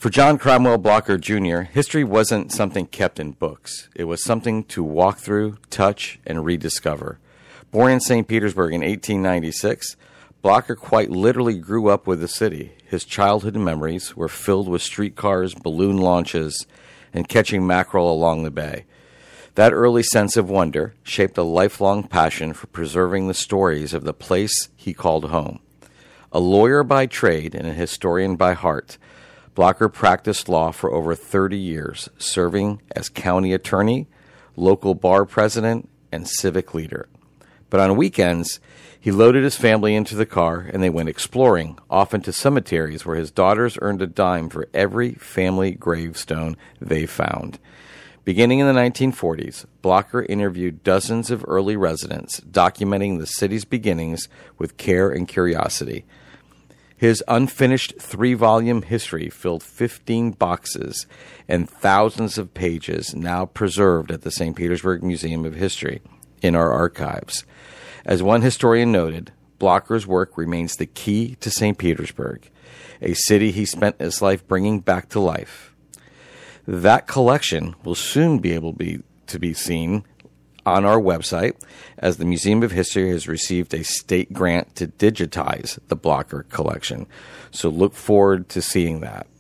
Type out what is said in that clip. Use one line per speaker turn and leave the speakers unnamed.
For John Cromwell Blocker Jr., history wasn't something kept in books. It was something to walk through, touch, and rediscover. Born in St. Petersburg in 1896, Blocker quite literally grew up with the city. His childhood memories were filled with streetcars, balloon launches, and catching mackerel along the bay. That early sense of wonder shaped a lifelong passion for preserving the stories of the place he called home. A lawyer by trade and a historian by heart, Blocker practiced law for over 30 years, serving as county attorney, local bar president, and civic leader. But on weekends, he loaded his family into the car and they went exploring, often to cemeteries where his daughters earned a dime for every family gravestone they found. Beginning in the 1940s, Blocker interviewed dozens of early residents, documenting the city's beginnings with care and curiosity. His unfinished 3-volume history filled 15 boxes and thousands of pages now preserved at the St. Petersburg Museum of History in our archives. As one historian noted, Blocker's work remains the key to St. Petersburg, a city he spent his life bringing back to life. That collection will soon be able to be seen on our website, as the Museum of History has received a state grant to digitize the Blocker collection. So look forward to seeing that.